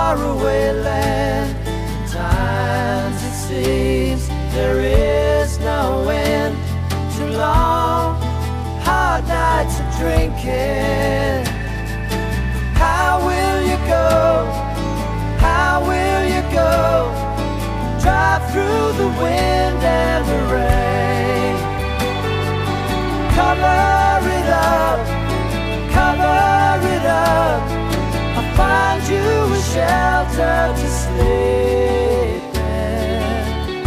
faraway land. Times it seems there is no end to long, hard nights of drinking. How will you go? How will you go? Drive through the wind and the rain. Cover it up, cover it up. I'll find you a shelter to sleep in.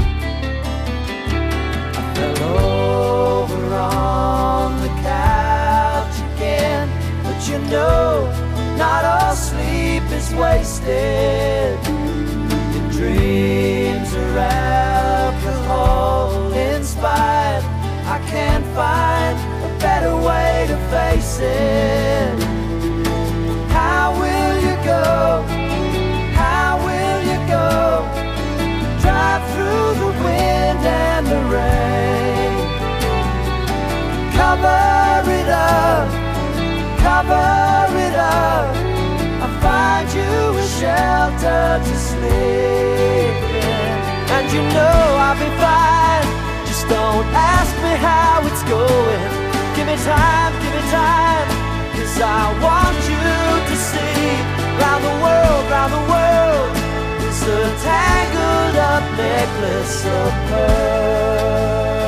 I fell over on the couch again, but you know, not all sleep is wasted. Your dreams are alcohol inspired. I can't find a better way to face it. How will you go? How will you go? Drive through the wind and the rain. Cover it up, cover it up. I'll find you a shelter to sleep in. And you know I'll be fine. Just don't ask me how it's going. Give me time, 'cause I want you to see. Round the world is a tangled up necklace of pearls.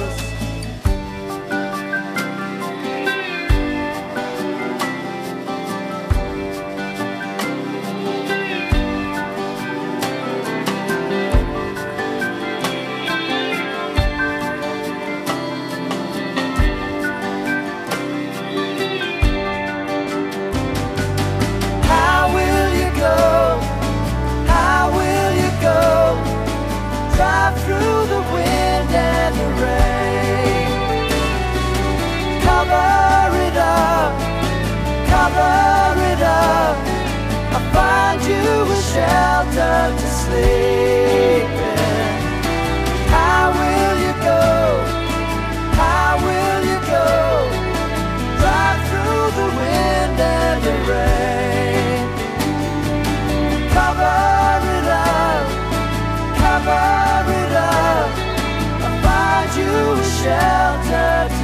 Through the wind and the rain. Cover it up, cover it up. I'll find you a shelter to sleep in. How will you go? How will you go? Drive through the wind and the rain. Cover it up, cover it up. I'll find you a shelter to